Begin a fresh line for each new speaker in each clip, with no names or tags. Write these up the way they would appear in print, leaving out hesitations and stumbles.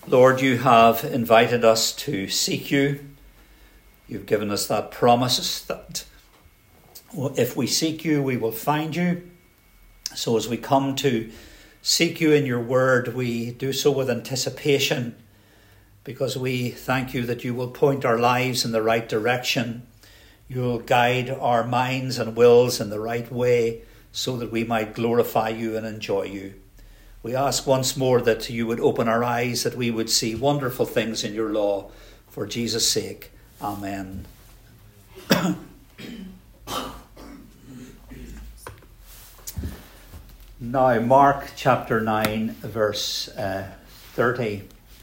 Lord, you have invited us to seek you. You've given us that promise that if we seek you, we will find you. So as we come to seek you in your word, we do so with anticipation, because we thank you that you will point our lives in the right direction. You'll guide our minds and wills in the right way so that we might glorify you and enjoy you. We ask once more that you would open our eyes, that we would see wonderful things in your law. For Jesus' sake, amen. Now, Mark chapter 9, verse 30.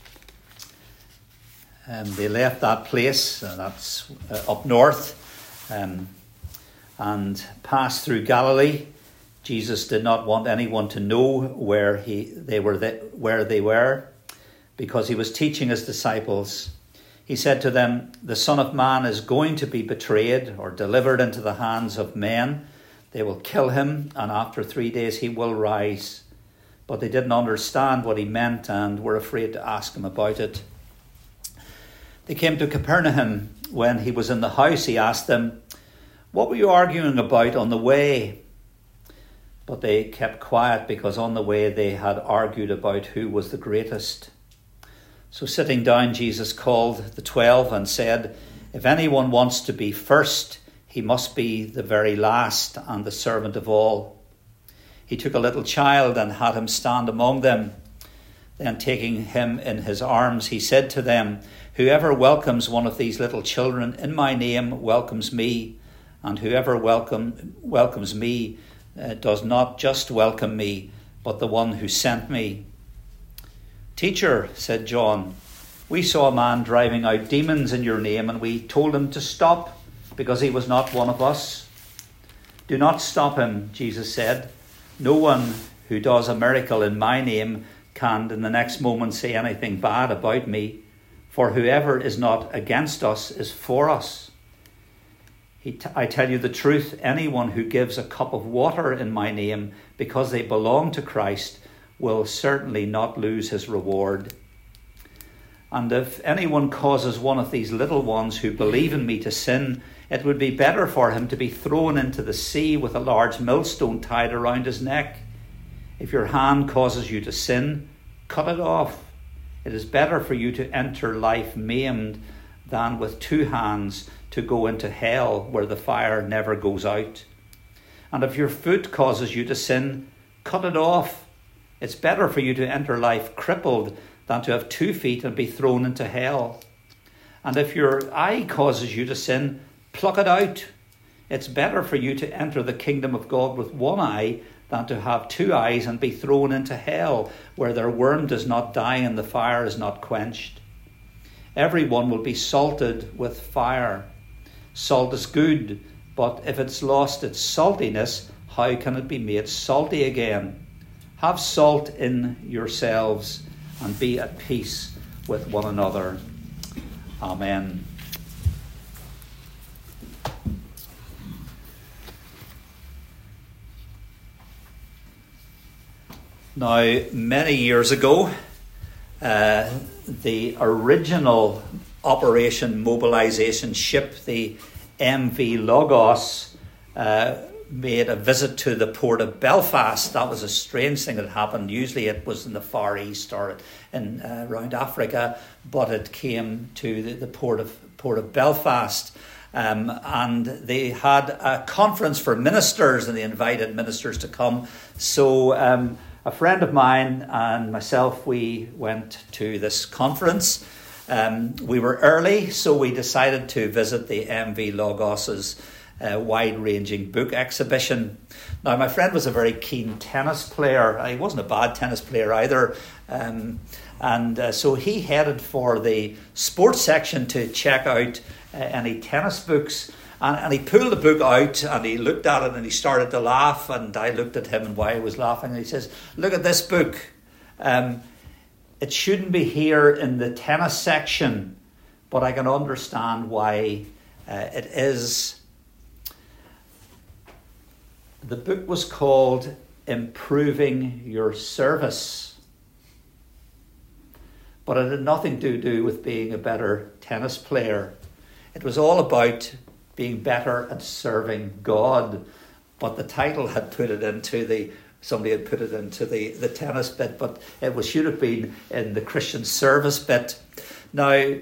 They left that place, that's up north, and passed through Galilee. Jesus did not want anyone to know where they were, because he was teaching his disciples. He said to them, "The Son of Man is going to be betrayed or delivered into the hands of men. They will kill him, and after 3 days he will rise." But they didn't understand what he meant and were afraid to ask him about it. They came to Capernaum. When he was in the house, he asked them, "What were you arguing about on the way?" But they kept quiet, because on the way they had argued about who was the greatest. So sitting down, Jesus called the 12 and said, "If anyone wants to be first, he must be the very last and the servant of all." He took a little child and had him stand among them. Then taking him in his arms, he said to them, "Whoever welcomes one of these little children in my name welcomes me, and whoever welcomes me does not just welcome me, but the one who sent me." "Teacher," said John, "we saw a man driving out demons in your name, and we told him to stop, because he was not one of us." "Do not stop him," Jesus said. "No one who does a miracle in my name can in the next moment say anything bad about me, for whoever is not against us is for us. I tell you the truth, anyone who gives a cup of water in my name because they belong to Christ will certainly not lose his reward. And if anyone causes one of these little ones who believe in me to sin, it would be better for him to be thrown into the sea with a large millstone tied around his neck. If your hand causes you to sin, cut it off. It is better for you to enter life maimed than with two hands to go into hell, where the fire never goes out. And if your foot causes you to sin, cut it off. It's better for you to enter life crippled than to have 2 feet and be thrown into hell. And if your eye causes you to sin, pluck it out. It's better for you to enter the kingdom of God with one eye than to have 2 eyes and be thrown into hell, where their worm does not die and the fire is not quenched. Everyone will be salted with fire. Salt is good, but if it's lost its saltiness, how can it be made salty again? Have salt in yourselves and be at peace with one another." Amen. Now, many years ago, the original Operation Mobilisation ship, the MV Logos, made a visit to the port of Belfast. That was a strange thing that happened. Usually it was in the Far East or in around Africa, but it came to the port of Belfast. And they had a conference for ministers, and they invited ministers to come. So a friend of mine and myself, we went to this conference. We were early, so we decided to visit the MV Logos's wide-ranging book exhibition. Now, my friend was a very keen tennis player. He wasn't a bad tennis player either. So he headed for the sports section to check out any tennis books. And he pulled the book out and he looked at it and he started to laugh. And I looked at him and why he was laughing. And he says, "Look at this book. It shouldn't be here in the tennis section, but I can understand why it is." The book was called Improving Your Service. but it had nothing to do with being a better tennis player. It was all about being better at serving God. But the title had put it into somebody had put it into the tennis bit, but should have been in the Christian service bit. Now,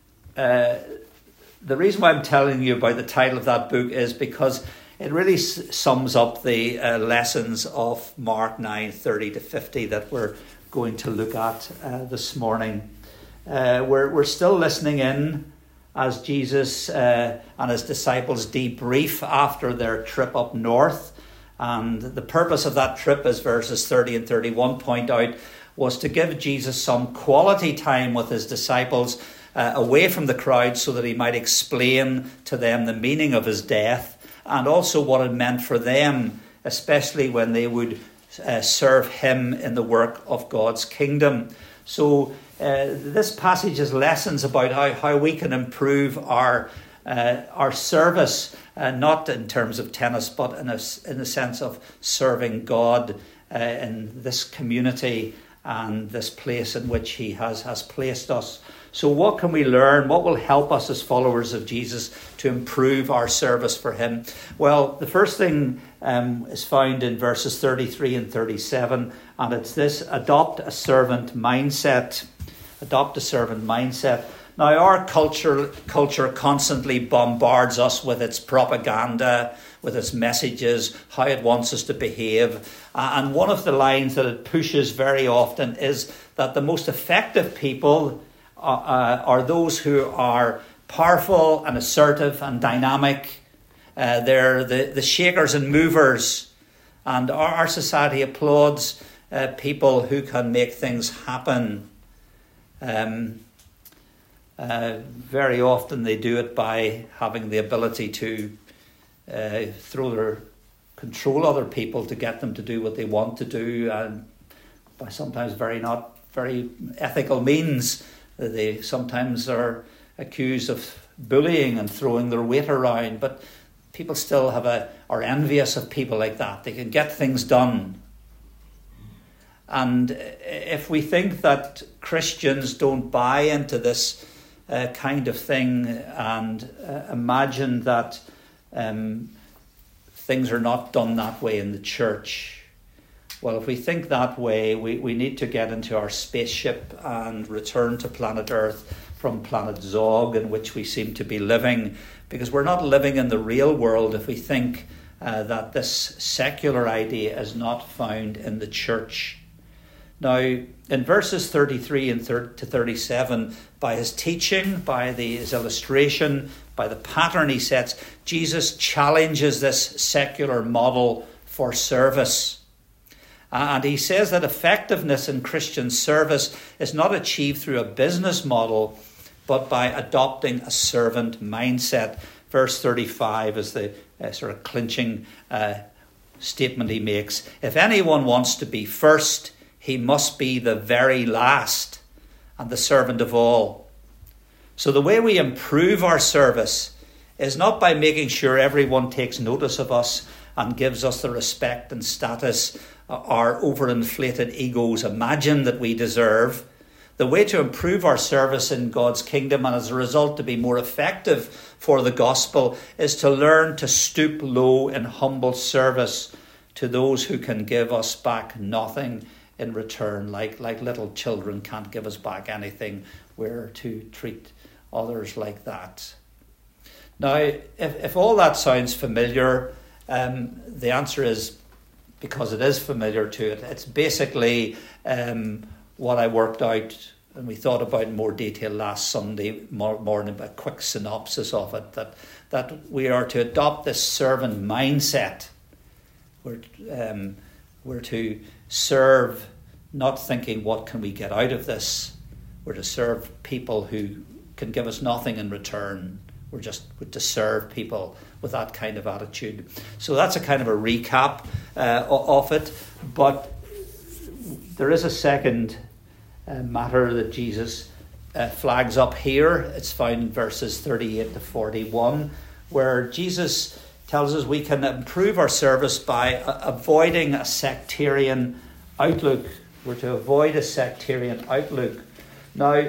the reason why I'm telling you about the title of that book is because it really sums up the lessons of Mark 9:30 to 50 that we're going to look at this morning. We're still listening in as Jesus and his disciples debrief after their trip up north. And the purpose of that trip, as verses 30 and 31 point out, was to give Jesus some quality time with his disciples away from the crowd so that he might explain to them the meaning of his death and also what it meant for them, especially when they would serve him in the work of God's kingdom. So this passage has lessons about how we can improve our service, not in terms of tennis, but in the sense of serving God in this community and this place in which he has placed us. So what can we learn? What will help us as followers of Jesus to improve our service for him? Well, the first thing is found in verses 33 and 37, and it's this: adopt a servant mindset. Adopt a servant mindset. Now, our culture constantly bombards us with its propaganda, with its messages, how it wants us to behave. And one of the lines that it pushes very often is that the most effective people are those who are powerful and assertive and dynamic. They're the shakers and movers. And our society applauds people who can make things happen. Very often they do it by having the ability to control other people to get them to do what they want to do, and by sometimes not very ethical means. They sometimes are accused of bullying and throwing their weight around, but people still are envious of people like that. They can get things done. And if we think that Christians don't buy into this kind of thing and imagine that things are not done that way in the church, well, if we think that way, we need to get into our spaceship and return to planet Earth from planet Zog, in which we seem to be living, because we're not living in the real world if we think that this secular idea is not found in the church. Now, in verses 33 and to 37, by his teaching, by his illustration, by the pattern he sets, Jesus challenges this secular model for service. And he says that effectiveness in Christian service is not achieved through a business model, but by adopting a servant mindset. Verse 35 is the sort of clinching statement he makes. If anyone wants to be first, he must be the very last and the servant of all. So the way we improve our service is not by making sure everyone takes notice of us and gives us the respect and status our overinflated egos imagine that we deserve. The way to improve our service in God's kingdom, and as a result to be more effective for the gospel, is to learn to stoop low in humble service to those who can give us back nothing in return. Like little children can't give us back anything. We're to treat others like that. Now, if all that sounds familiar, the answer is because it is familiar to it. It's basically what I worked out and we thought about in more detail last Sunday morning, a quick synopsis of it, that we are to adopt this servant mindset. We're to serve, not thinking what can we get out of this. We're to serve people who can give us nothing in return. We're to serve people with that kind of attitude. So that's a kind of a recap of it. But there is a second matter that Jesus flags up here. It's found in verses 38 to 41, where Jesus tells us we can improve our service by avoiding a sectarian outlook. We're to avoid a sectarian outlook. Now,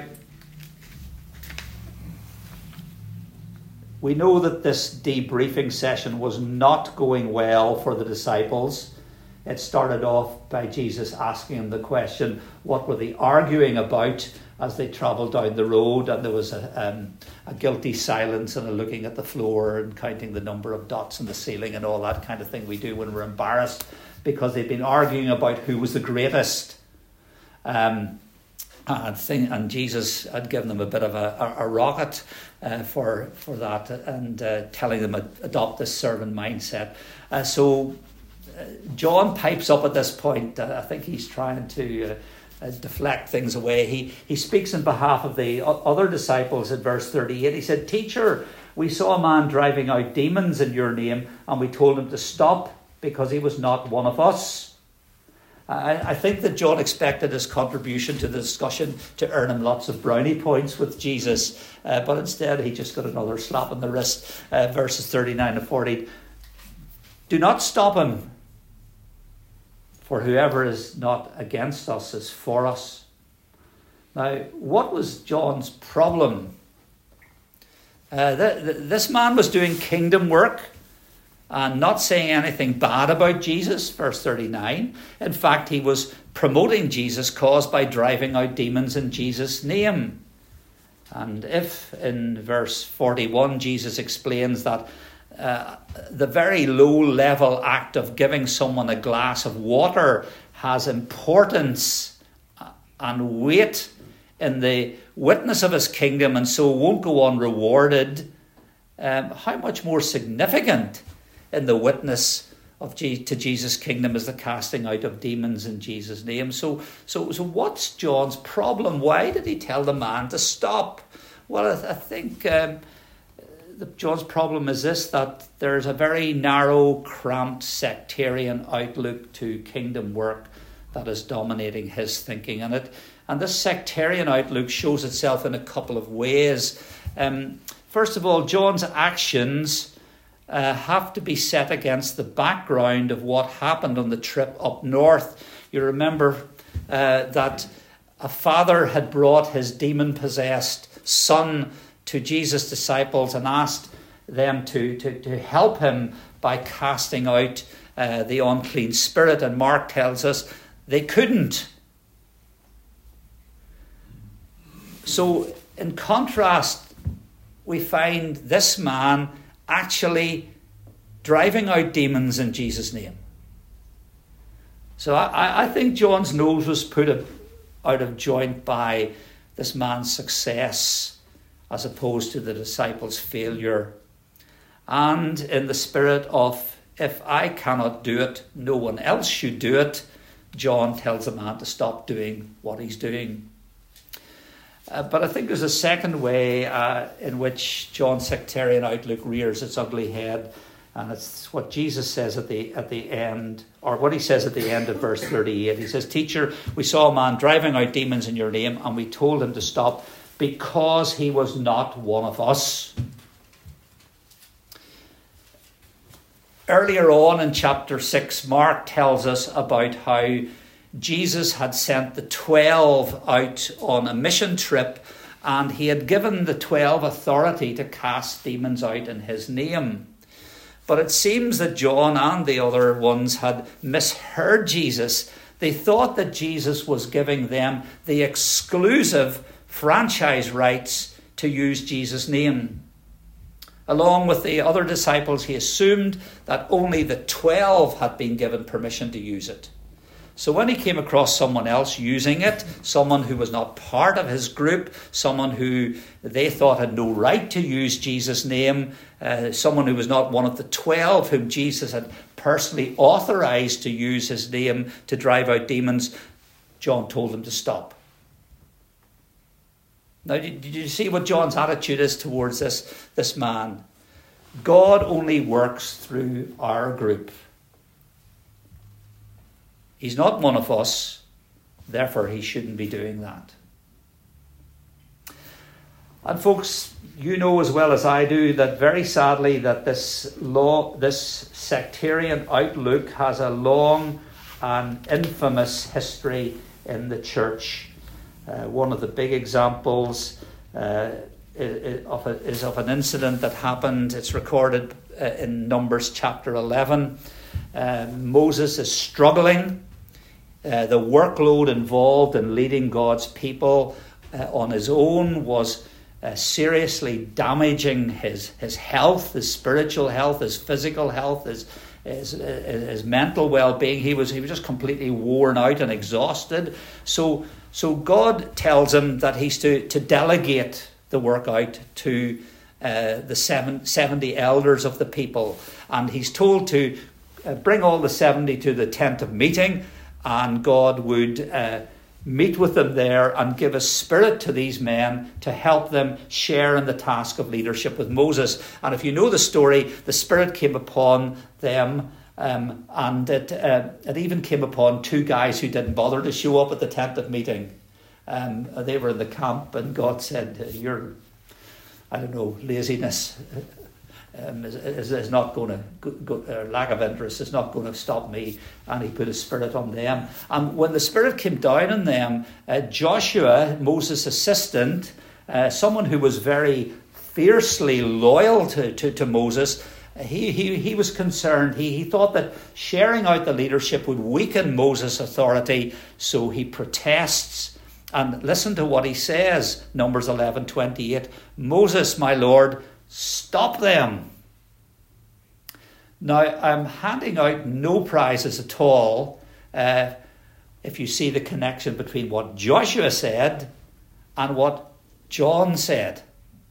we know that this debriefing session was not going well for the disciples. It started off by Jesus asking them the question, what were they arguing about as they travelled down the road? And there was a guilty silence and a looking at the floor and counting the number of dots in the ceiling and all that kind of thing we do when we're embarrassed, because they'd been arguing about who was the greatest. And Jesus had given them a bit of a rocket for that, and telling them adopt this servant mindset. So John pipes up at this point. I think he's trying to deflect things away. He speaks in behalf of the other disciples in verse 38. He said, "Teacher, we saw a man driving out demons in your name, and we told him to stop because he was not one of us." I think that John expected his contribution to the discussion to earn him lots of brownie points with Jesus, but instead he just got another slap on the wrist. Verses 39 to 40. "Do not stop him, for whoever is not against us is for us." Now, what was John's problem? This man was doing kingdom work and not saying anything bad about Jesus, verse 39. In fact, he was promoting Jesus' cause by driving out demons in Jesus' name. And if in verse 41 Jesus explains that the very low-level act of giving someone a glass of water has importance and weight in the witness of his kingdom and so won't go unrewarded, how much more significant in the witness to Jesus' kingdom is the casting out of demons in Jesus' name. So what's John's problem? Why did he tell the man to stop? Well, I think John's problem is this, that there's a very narrow, cramped, sectarian outlook to kingdom work that is dominating his thinking. And this sectarian outlook shows itself in a couple of ways. First of all, John's actions have to be set against the background of what happened on the trip up north. You remember that a father had brought his demon-possessed son to Jesus' disciples and asked them to help him by casting out the unclean spirit. And Mark tells us they couldn't. So in contrast, we find this man actually driving out demons in Jesus' name. So I think John's nose was put out of joint by this man's success as opposed to the disciples' failure. And in the spirit of, if I cannot do it, no one else should do it, John tells the man to stop doing what he's doing. But I think there's a second way in which John's sectarian outlook rears its ugly head, and it's what Jesus says at the end, or what he says at the end of verse 38. He says, "Teacher, we saw a man driving out demons in your name, and we told him to stop because he was not one of us." Earlier on in chapter 6, Mark tells us about how Jesus had sent the 12 out on a mission trip, and he had given the 12 authority to cast demons out in his name. But it seems that John and the other ones had misheard Jesus. They thought that Jesus was giving them the exclusive franchise rights to use Jesus' name. Along with the other disciples, he assumed that only the 12 had been given permission to use it. So when he came across someone else using it, someone who was not part of his group, someone who they thought had no right to use Jesus' name, someone who was not one of the 12 whom Jesus had personally authorized to use his name to drive out demons, John told them to stop. Now, did you see what John's attitude is towards this man? God only works through our group. He's not one of us, therefore he shouldn't be doing that. And folks, you know as well as I do that very sadly that this sectarian outlook has a long and infamous history in the church. One of the big examples is of an incident that happened. It's recorded in Numbers chapter 11. Moses is struggling. The workload involved in leading God's people on his own was seriously damaging his health, his spiritual health, his physical health, his mental well-being. He was just completely worn out and exhausted. So God tells him that he's to delegate the work out to the 70 elders of the people. And he's told to bring all the 70 to the tent of meeting, and God would meet with them there and give a spirit to these men to help them share in the task of leadership with Moses. And if you know the story, the Spirit came upon them, and it even came upon two guys who didn't bother to show up at the tent of meeting. They were in the camp, and God said, your, laziness is not going to, lack of interest is not going to stop me. And he put his spirit on them. And when the spirit came down on them, Joshua, Moses' assistant, someone who was very fiercely loyal to Moses, he was concerned. He thought that sharing out the leadership would weaken Moses' authority, so he protests. And listen to what he says, Numbers 11:28. Moses, my Lord, stop them. Now, I'm handing out no prizes at all if you see the connection between what Joshua said and what John said.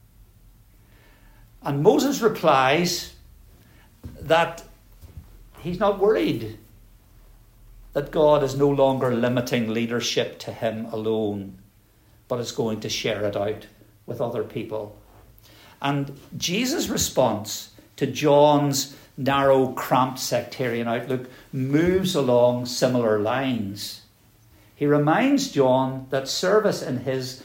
And Moses replies that he's not worried that God is no longer limiting leadership to him alone, but is going to share it out with other people. And Jesus' response to John's narrow, cramped sectarian outlook moves along similar lines. He reminds John that service in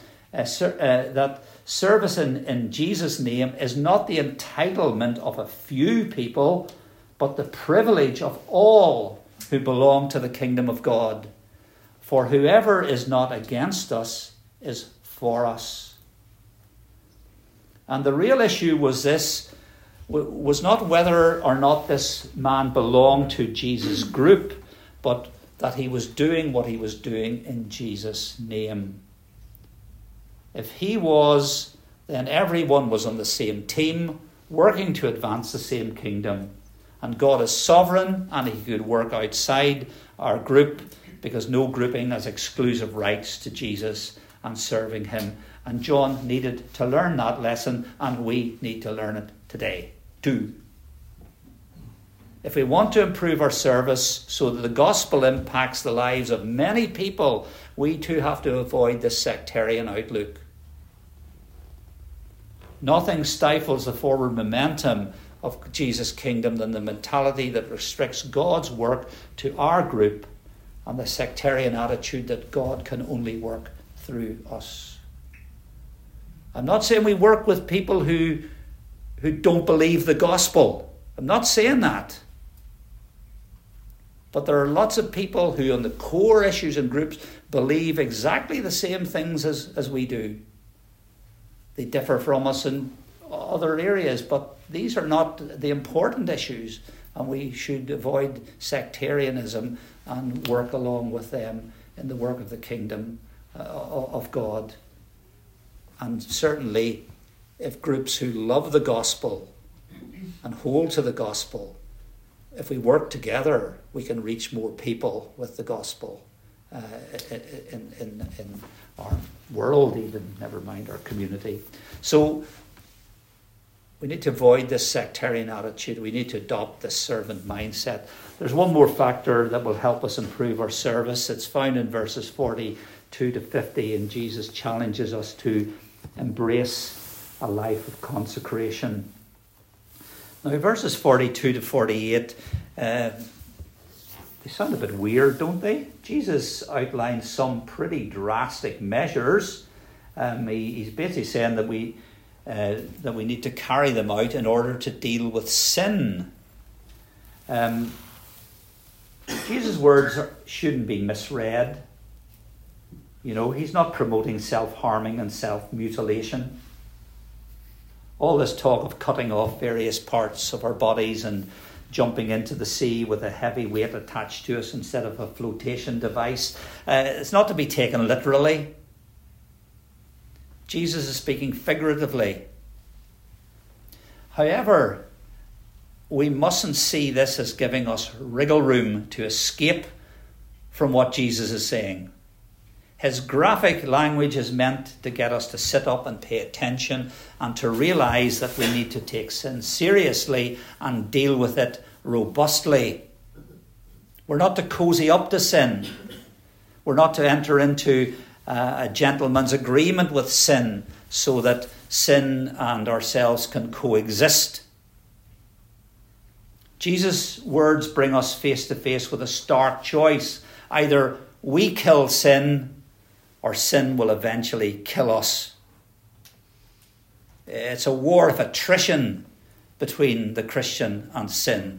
Jesus' name is not the entitlement of a few people, but the privilege of all who belong to the kingdom of God. For whoever is not against us is for us. And the real issue was not whether or not this man belonged to Jesus' group, but that he was doing what he was doing in Jesus' name. If he was, then everyone was on the same team, working to advance the same kingdom. And God is sovereign, and he could work outside our group, because no grouping has exclusive rights to Jesus and serving him. And John needed to learn that lesson, and we need to learn it today too. If we want to improve our service so that the gospel impacts the lives of many people, we too have to avoid this sectarian outlook. Nothing stifles the forward momentum of Jesus' kingdom than the mentality that restricts God's work to our group and the sectarian attitude that God can only work through us. I'm not saying we work with people who don't believe the gospel. I'm not saying that. But there are lots of people who on the core issues and groups believe exactly the same things as we do. They differ from us in other areas, but these are not the important issues, and we should avoid sectarianism and work along with them in the work of the kingdom of God. And certainly, if groups who love the gospel and hold to the gospel, if we work together, we can reach more people with the gospel in our world, even, never mind our community. So we need to avoid this sectarian attitude. We need to adopt this servant mindset. There's one more factor that will help us improve our service. It's found in verses 42 to 50, and Jesus challenges us to embrace a life of consecration. Now, verses 42 to 48, they sound a bit weird, don't they? Jesus outlines some pretty drastic measures. He's basically saying that we need to carry them out in order to deal with sin. Jesus' words shouldn't be misread. He's not promoting self-harming and self-mutilation. All this talk of cutting off various parts of our bodies and jumping into the sea with a heavy weight attached to us instead of a flotation device, it's not to be taken literally. Jesus is speaking figuratively. However, we mustn't see this as giving us wriggle room to escape from what Jesus is saying. His graphic language is meant to get us to sit up and pay attention and to realise that we need to take sin seriously and deal with it robustly. We're not to cozy up to sin. We're not to enter into a gentleman's agreement with sin so that sin and ourselves can coexist. Jesus' words bring us face to face with a stark choice. Either we kill sin, or sin will eventually kill us. It's a war of attrition between the Christian and sin.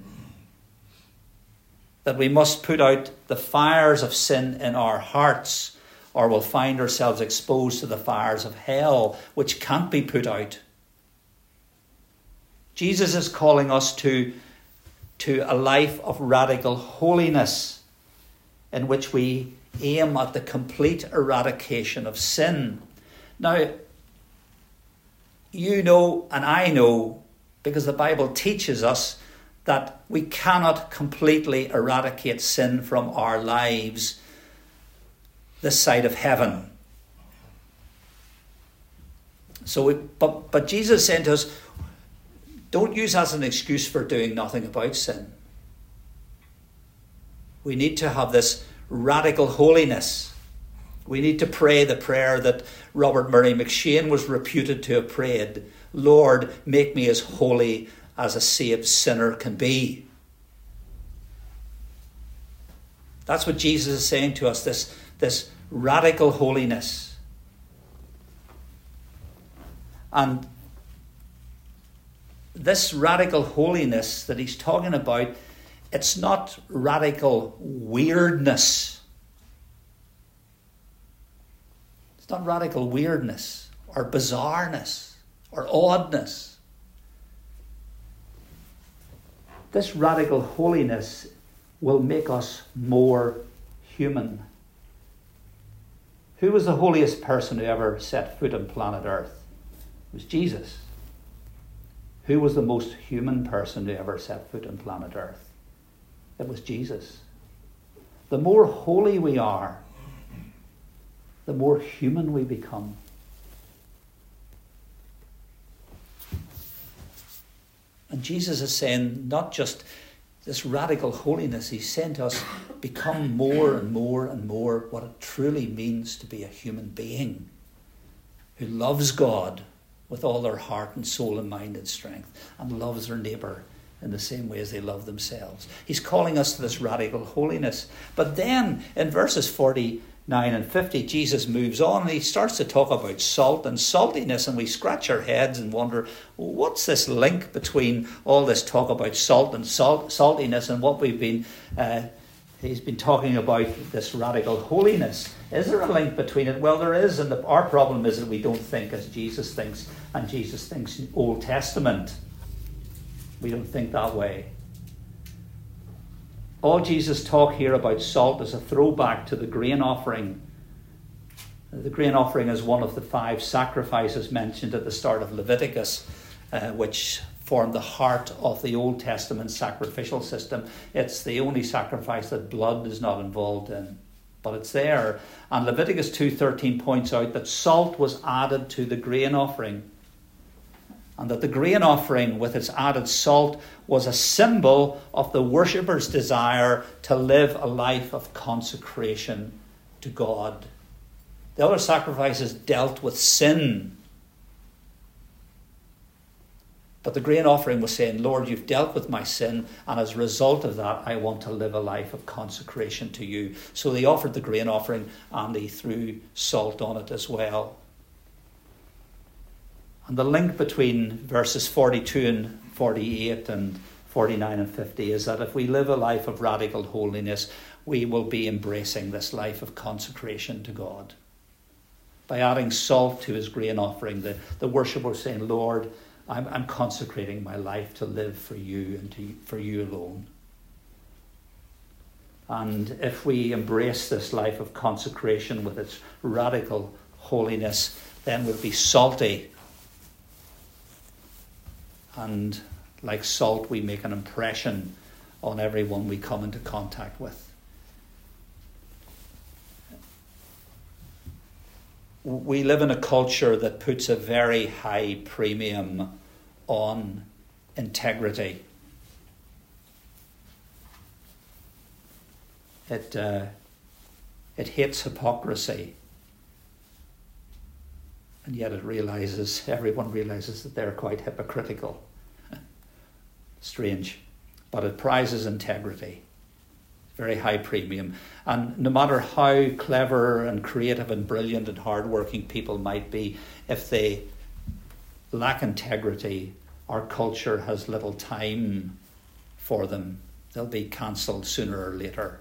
That we must put out the fires of sin in our hearts, or we'll find ourselves exposed to the fires of hell, which can't be put out. Jesus is calling us to a life of radical holiness, in which we aim at the complete eradication of sin. Now, you know and I know, because the Bible teaches us, that we cannot completely eradicate sin from our lives this side of heaven. But Jesus is saying to us, don't use that as an excuse for doing nothing about sin. We need to have this radical holiness. We need to pray the prayer that Robert Murray McCheyne was reputed to have prayed. Lord, make me as holy as a saved sinner can be. That's what Jesus is saying to us, this radical holiness. And this radical holiness that he's talking about, it's not radical weirdness. It's not radical weirdness or bizarreness or oddness. This radical holiness will make us more human. Who was the holiest person who ever set foot on planet Earth? It was Jesus. Who was the most human person who ever set foot on planet Earth? It was Jesus. The more holy we are, the more human we become. And Jesus is saying not just this radical holiness, he's saying to us, become more and more and more what it truly means to be a human being who loves God with all their heart and soul and mind and strength, and loves their neighbour in the same way as they love themselves. He's calling us to this radical holiness. But then in verses 49 and 50, Jesus moves on and he starts to talk about salt and saltiness, and we scratch our heads and wonder, what's this link between all this talk about salt and saltiness and what we've been he's been talking about, this radical holiness? Is there a link between it? Well, there is, and our problem is that we don't think as Jesus thinks, and Jesus thinks Old Testament. We don't think that way. All Jesus' talk here about salt is a throwback to the grain offering. The grain offering is one of the 5 sacrifices mentioned at the start of Leviticus, which formed the heart of the Old Testament sacrificial system. It's the only sacrifice that blood is not involved in, but it's there. And Leviticus 2:13 points out that salt was added to the grain offering, and that the grain offering with its added salt was a symbol of the worshipper's desire to live a life of consecration to God. The other sacrifices dealt with sin, but the grain offering was saying, Lord, you've dealt with my sin, and as a result of that, I want to live a life of consecration to you. So they offered the grain offering, and they threw salt on it as well. And the link between verses 42 and 48 and 49 and 50 is that if we live a life of radical holiness, we will be embracing this life of consecration to God. by adding salt to his grain offering. The worshipper was saying, Lord, I'm consecrating my life to live for you and for you alone. And if we embrace this life of consecration with its radical holiness, then we'll be salty. And like salt, we make an impression on everyone we come into contact with. We live in a culture that puts a very high premium on integrity. It hates hypocrisy. And yet everyone realizes that they're quite hypocritical. Strange. But it prizes integrity. Very high premium. And no matter how clever and creative and brilliant and hardworking people might be, if they lack integrity, our culture has little time for them. They'll be cancelled sooner or later.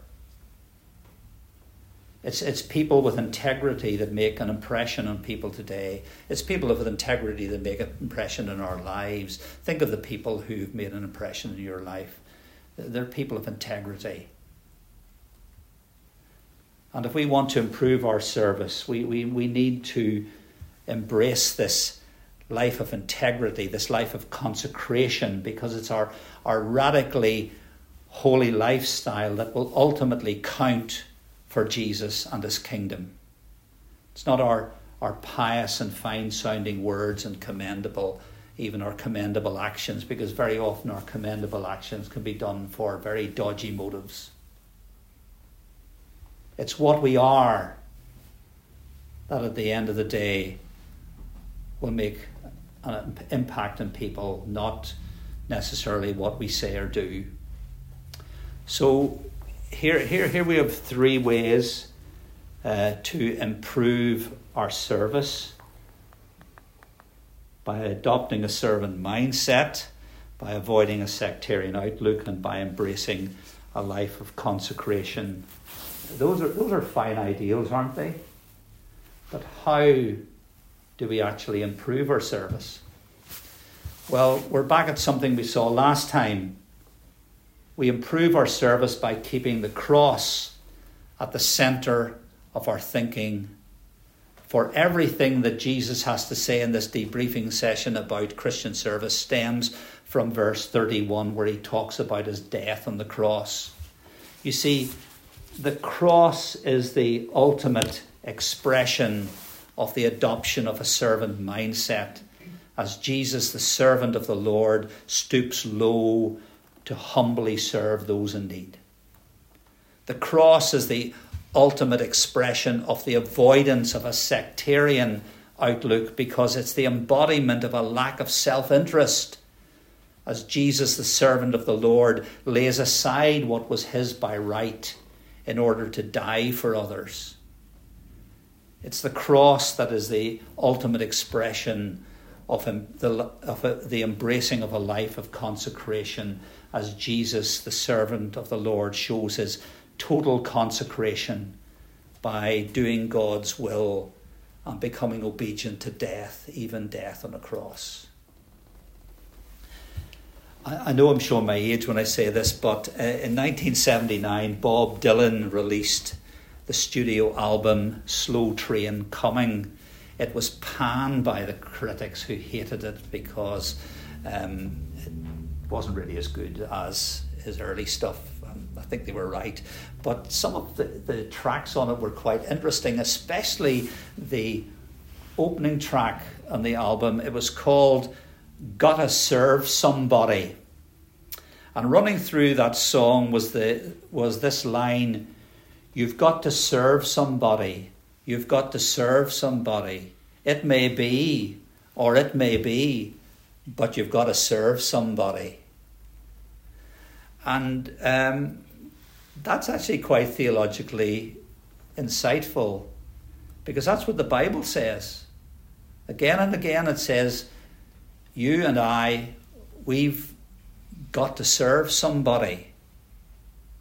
It's people with integrity that make an impression on people today. It's people with integrity that make an impression in our lives. Think of the people who've made an impression in your life. They're people of integrity. And if we want to improve our service, we need to embrace this life of integrity, this life of consecration, because it's our radically holy lifestyle that will ultimately count for Jesus and his kingdom. It's not our pious and fine-sounding words and even our commendable actions, because very often our commendable actions can be done for very dodgy motives. It's what we are that at the end of the day will make an impact on people, not necessarily what we say or do. So here we have 3 ways to improve our service: by adopting a servant mindset, by avoiding a sectarian outlook, and by embracing a life of consecration. Those are fine ideals, aren't they? But how do we actually improve our service? Well, we're back at something we saw last time. We improve our service by keeping the cross at the centre of our thinking. For everything that Jesus has to say in this debriefing session about Christian service stems from verse 31, where he talks about his death on the cross. You see, the cross is the ultimate expression of the adoption of a servant mindset, as Jesus, the servant of the Lord, stoops low to humbly serve those in need. The cross is the ultimate expression of the avoidance of a sectarian outlook, because it's the embodiment of a lack of self-interest, as Jesus, the servant of the Lord, lays aside what was his by right in order to die for others. It's the cross that is the ultimate expression of the embracing of a life of consecration, as Jesus, the servant of the Lord, shows his total consecration by doing God's will and becoming obedient to death, even death on a cross. I know I'm showing my age when I say this, but in 1979, Bob Dylan released the studio album Slow Train Coming. It was panned by the critics, who hated it because it wasn't really as good as his early stuff. I think they were right. But some of the tracks on it were quite interesting, especially the opening track on the album. It was called Gotta Serve Somebody. And running through that song was this line: you've got to serve somebody. You've got to serve somebody. It may be, or it may be, but you've got to serve somebody. And that's actually quite theologically insightful, because that's what the Bible says. Again and again it says, you and I, we've got to serve somebody. We either serve ourselves,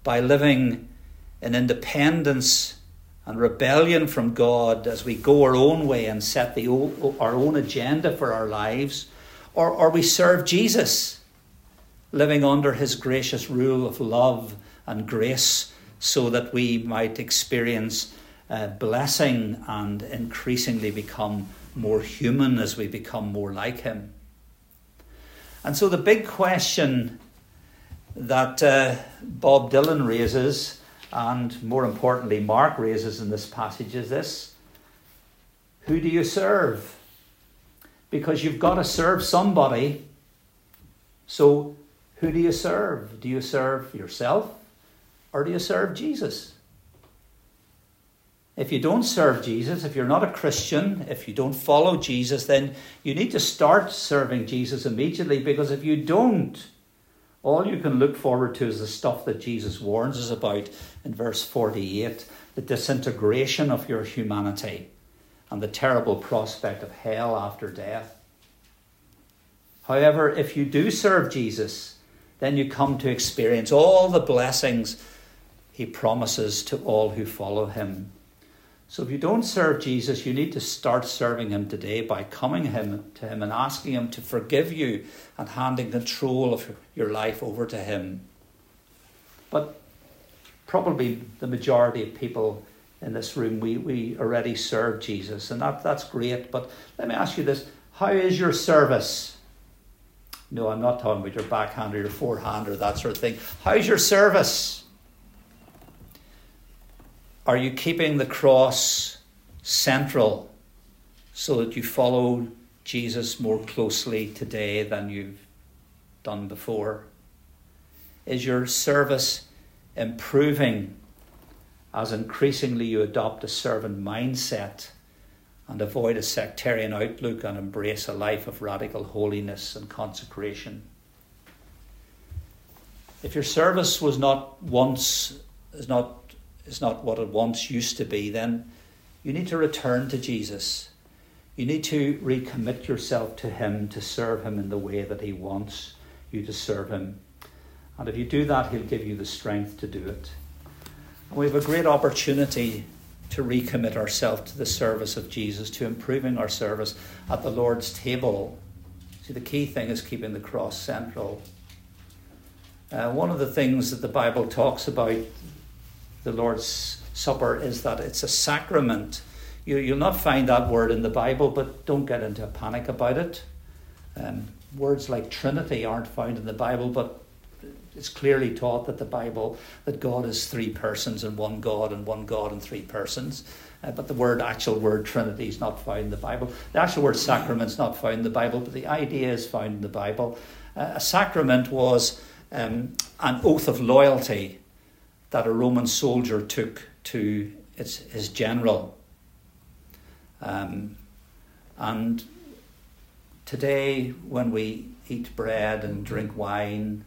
by living in independence and rebellion from God as we go our own way and set our own agenda for our lives, or we serve Jesus, living under his gracious rule of love and grace so that we might experience blessing and increasingly become more human as we become more like him. And so the big question that Bob Dylan raises, and more importantly Mark raises in this passage, is this: who do you serve? Because you've got to serve somebody. So who do you serve? Do you serve yourself, or do you serve Jesus? If you don't serve Jesus, if you're not a Christian, if you don't follow Jesus, then you need to start serving Jesus immediately, because if you don't, all you can look forward to is the stuff that Jesus warns us about in verse 48, the disintegration of your humanity and the terrible prospect of hell after death. However, if you do serve Jesus, then you come to experience all the blessings he promises to all who follow him. So if you don't serve Jesus, you need to start serving him today by coming to him and asking him to forgive you and handing control of your life over to him. But probably the majority of people in this room, we already serve Jesus, and that's great. But let me ask you this: how is your service? No, I'm not talking about your backhand or your forehand or that sort of thing. How's your service? Are you keeping the cross central so that you follow Jesus more closely today than you've done before? Is your service improving as increasingly you adopt a servant mindset and avoid a sectarian outlook and embrace a life of radical holiness and consecration? If your service is not what it once used to be, then you need to return to Jesus. You need to recommit yourself to him, to serve him in the way that he wants you to serve him. And if you do that, he'll give you the strength to do it. And we have a great opportunity to recommit ourselves to the service of Jesus, to improving our service at the Lord's table. See, the key thing is keeping the cross central. One of the things that the Bible talks about the Lord's Supper is that it's a sacrament. You'll not find that word in the Bible, but don't get into a panic about it. Words like Trinity aren't found in the Bible, but it's clearly taught that God is three persons and one God and three persons. But the actual word Trinity is not found in the Bible. The actual word sacrament is not found in the Bible, but the idea is found in the Bible. A sacrament was an oath of loyalty that a Roman soldier took to his general. And today, when we eat bread and drink wine,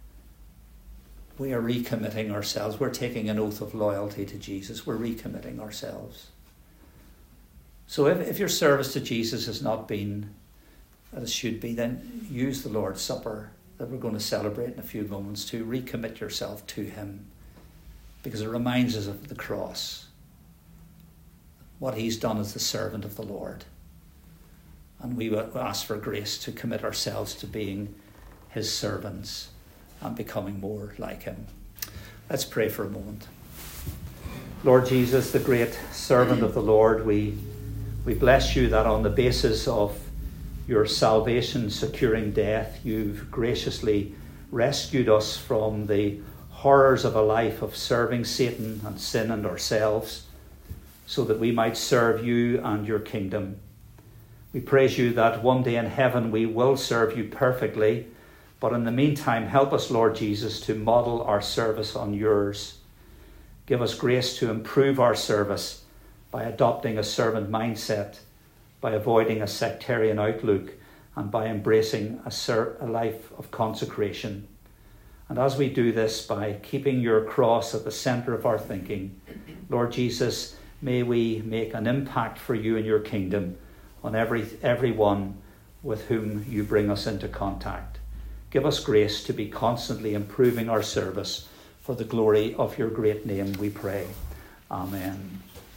we are recommitting ourselves. We're taking an oath of loyalty to Jesus. We're recommitting ourselves. So if your service to Jesus has not been as it should be, then use the Lord's Supper that we're going to celebrate in a few moments to recommit yourself to him, because it reminds us of the cross, what he's done as the servant of the Lord. And we will ask for grace to commit ourselves to being his servants and becoming more like him. Let's pray for a moment. Lord Jesus, the great servant of the Lord, we bless you that on the basis of your salvation securing death, you've graciously rescued us from the horrors of a life of serving Satan and sin and ourselves, so that we might serve you and your kingdom. We praise you that one day in heaven we will serve you perfectly, but in the meantime, help us, Lord Jesus, to model our service on yours. Give us grace to improve our service by adopting a servant mindset, by avoiding a sectarian outlook, and by embracing a life of consecration. And as we do this, by keeping your cross at the centre of our thinking, Lord Jesus, may we make an impact for you and your kingdom on everyone with whom you bring us into contact. Give us grace to be constantly improving our service for for the glory of your great name, we pray. Amen.